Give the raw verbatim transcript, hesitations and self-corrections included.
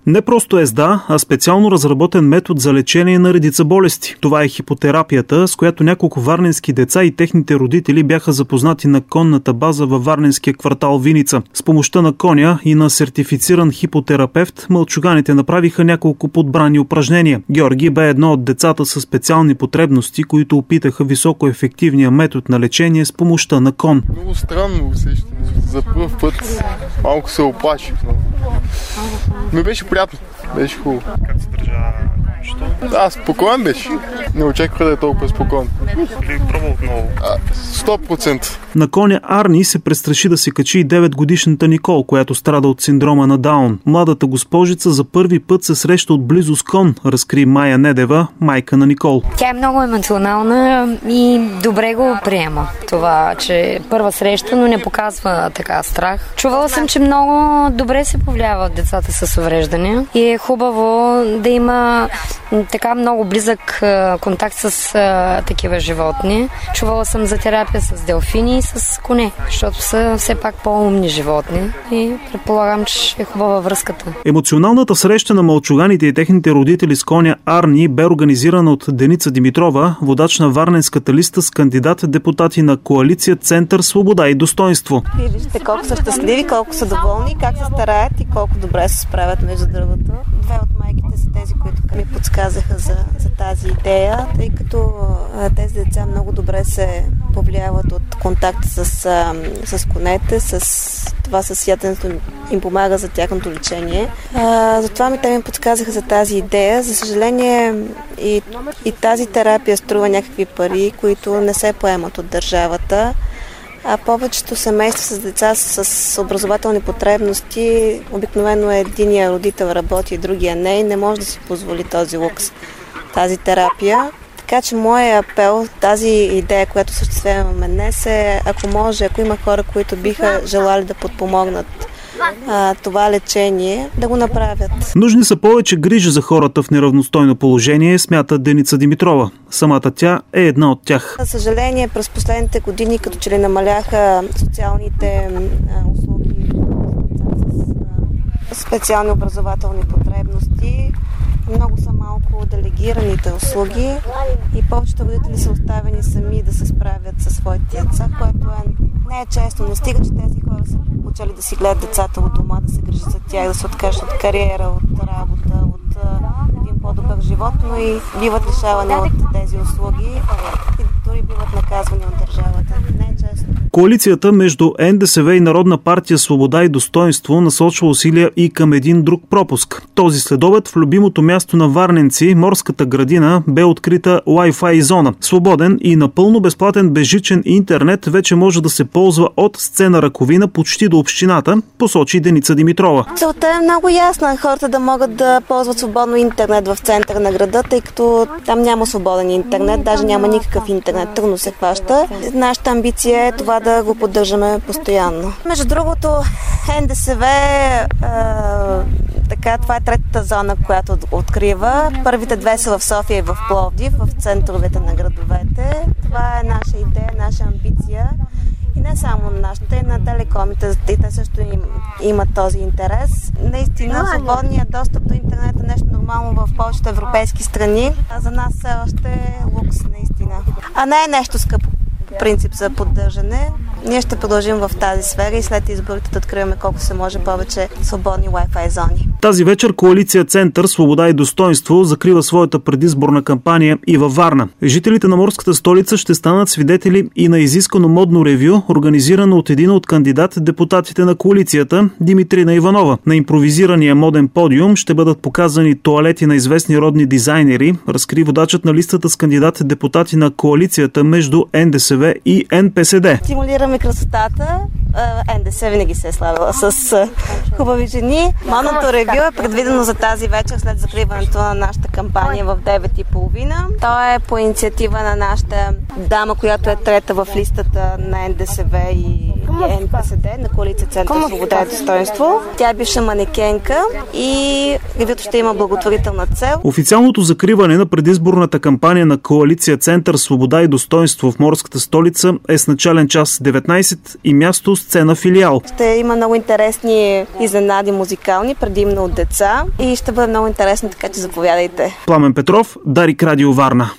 Не просто езда, а специално разработен метод за лечение на редица болести. Това е хипотерапията, с която няколко варненски деца и техните родители бяха запознати на конната база във варненския квартал Виница. С помощта на коня и на сертифициран хипотерапевт, мълчуганите направиха няколко подбрани упражнения. Георги бе едно от децата със специални потребности, които опитаха високоефективния метод на лечение с помощта на кон. Много странно усещане. За първ път малко се оплаших, но ми беше приятно. Беше хубаво. Как се държа кончето? Да, спокоен беше. Не очаквах да е толкова спокоен. Или пробвал отново? сто процента. На коня Арни се престраши да се качи и деветгодишната Никол, която страда от синдрома на Даун. Младата госпожица за първи път се среща отблизо с кон, разкри Майя Недева, майка на Никол. Тя е много емоционална и добре го приема. Това, че първа среща, но не показва така страх. Чувала съм, че много добре се повлиява децата с увреждания и е хубаво да има така много близък контакт с а, такива животни. Чувала съм за терапия с делфини и с коне, защото са все пак по-умни животни и предполагам, че е хубава връзката. Емоционалната среща на мълчуганите и техните родители с коня Арни бе организирана от Деница Димитрова, водач на Варненската листа с кандидат-депутати на коалиция Център Свобода и достоинство. Вижте колко са щастливи, колко са доволни, как се стараят и колко добре се справят между другото. Две от майките са тези, които ми подсказаха за, за тази идея, тъй като а, тези деца много добре се повлияват от контакт с, а, с конете, с това със яденето им помага за тяхното лечение. А, затова ми те ми подсказаха за тази идея. За съжаление и, и тази терапия струва някакви пари, които не се поемат от държавата. А повечето семейства с деца с образователни потребности, обикновено единия родител работи, другия не и не може да си позволи този лукс, тази терапия. Така че моят апел, тази идея, която съществяваме днес е, ако може, ако има хора, които биха желали да подпомогнат а, това лечение, да го направят. Нужни са повече грижи за хората в неравностойно положение, смята Деница Димитрова. Самата тя е една от тях. За съжаление, през последните години, като че ли намаляха социалните а, услуги с специални образователни потребности, много са малко делегираните услуги и повечето родители са оставени сами да се справят със своите деца, което е, не е често. Не стига, че тези хора са почели да си гледат децата от дома, да се грижат за тях, да се откажат от кариера, от работа, от един по-добър живот, но и биват лишавани от тези услуги и дори биват наказвани от държавата. Не е честно. Коалицията между Н Д С В и Народна партия Свобода и достоинство насочва усилия и към един друг пропуск. Този следобед в любимото място на варненци, Морската градина, бе открита Wi-Fi зона. Свободен и напълно безплатен безжичен интернет вече може да се ползва от сцена Раковина почти до общината, посочи Деница Димитрова. Целта е много ясна. Хората да могат да ползват свободно интернет в центъра на града, тъй като там няма свободен интернет, даже няма никакъв интернет, трудно се хваща. Нашата амбиция е това да го поддържаме постоянно. Между другото, Н Д С В а, така, това е третата зона, която открива. Първите две са в София и в Пловдив, в центровете на градовете. Това е наша идея, наша амбиция. И не само нашата, и на телекомите, и те също им, имат този интерес. Наистина, свободният достъп до интернет е нещо нормално в повечето европейски страни, а за нас все още е лукс, наистина. А не е нещо скъпо. Принцип за поддържане. Ние ще продължим в тази сфера и след изборите да откриваме колко се може повече свободни Wi-Fi зони. Тази вечер коалиция Център Свобода и достоинство закрива своята предизборна кампания и във Варна. Жителите на морската столица ще станат свидетели и на изискано модно ревю, организирано от един от кандидат-депутатите на коалицията, Димитрина Иванова. На импровизирания моден подиум ще бъдат показани тоалети на известни родни дизайнери, разкри водачът на листата с кандидат-депутати на коалицията между Н Д С В и Н П С Д. Стимулираме красотата. Н Д С винаги се е славила с хубави жени. Модното ревю е предвидено за тази вечер след закриването на нашата кампания в девет и половина. То е по инициатива на нашата дама, която е трета в листата на Н Д С В и Ен Пе Ес Де на коалиция Център Свобода и достоинство. Тя е бивша манекенка и ревюто ще има благотворителна цел. Официалното закриване на предизборната кампания на коалиция Център Свобода и достоинство в морската столица е с начален час деветнайсет и място сцена филиал. Ще има много интересни изненади музикални, предимно от деца и ще бъде много интересно, така че заповядайте. Пламен Петров, Дарик Радио Варна.